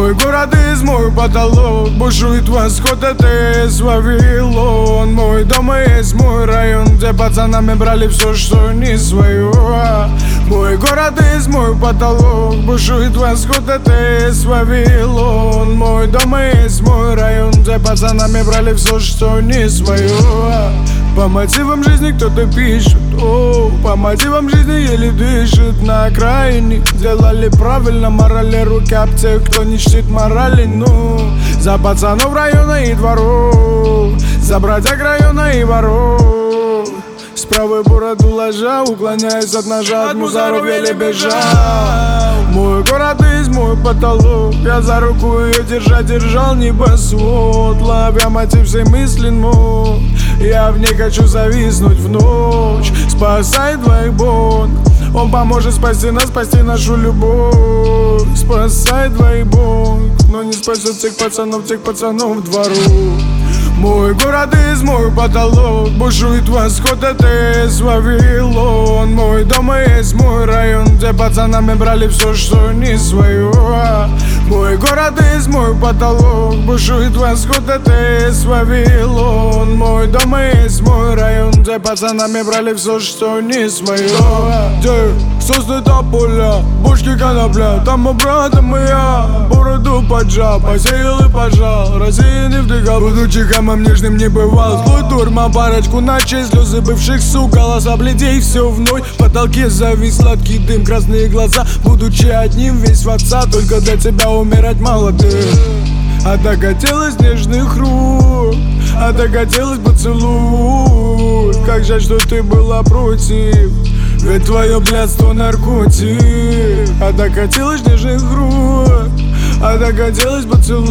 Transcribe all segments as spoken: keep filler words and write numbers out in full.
Мой город из мой потолок, бушует восход, это из Вавилон. Мой дом и есть мой район, где пацанами брали все, что не свое. Мой город из мой потолок, бушует восход, это из Вавилон. Мой дом и есть мой район, где пацанами брали все, что не свое. По мотивам жизни кто-то пишет, о, по мотивам жизни еле дышит. На окраине делали правильно, морали руки об тех, кто не чтит морали. Ну, за пацанов района и дворов, за братьев района и воров. С правой бороду ложа, уклоняясь от ножа, от мусоров еле бежал. Мой город из мой потолок, я за руку ее держа держал небосвод. Ловя мотив всей мысли мой, я в ней хочу зависнуть в ночь. Спасай двоих Бог, он поможет спасти нас, спасти нашу любовь. Спасай двоих Бог, но не спасет тех пацанов, тех пацанов в двору. Мой город из мой потолок, бушует восход, это из Вавилон. Мой дом и есть мой район, где пацанами брали все, что не свое. Мой город из мой потолок, бушует восход, это из Вавилон. Мой дом и есть мой район, где пацанами брали все, что не свое. Где сосны тополя, бушки конопля, там мой брат и я бороду поджал, посеял и пожал, рассеянный вдыхал. Будучи хамом нежным не бывал, злой дурман парочку ночей, слезы бывших сук, голоса бледей, все вновь. В потолке завис сладкий дым, красные глаза, будучи одним весь в отца, только для тебя умирать молодым. А так хотелось нежных рук, а так хотелось поцелуй. Как жаль, что ты была против, ведь твое блядство наркотик. А так хотелось нежных рук, а так хотелось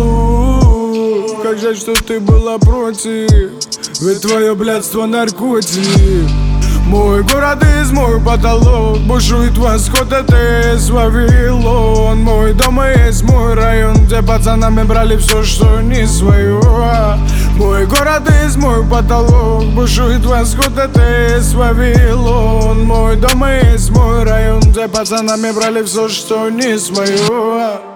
поцелуй. Как жаль, что ты была против, ведь твое блядство наркотик. Мой город из мой потолок, бушует восход, это из Вавилон. Мой дом и есть мой район, где пацанами брали все, что не свое. Мой город из мой потолок, бушует восход, это из Вавилон. Мой дом и есть мой район, где пацанами брали все, что не свое.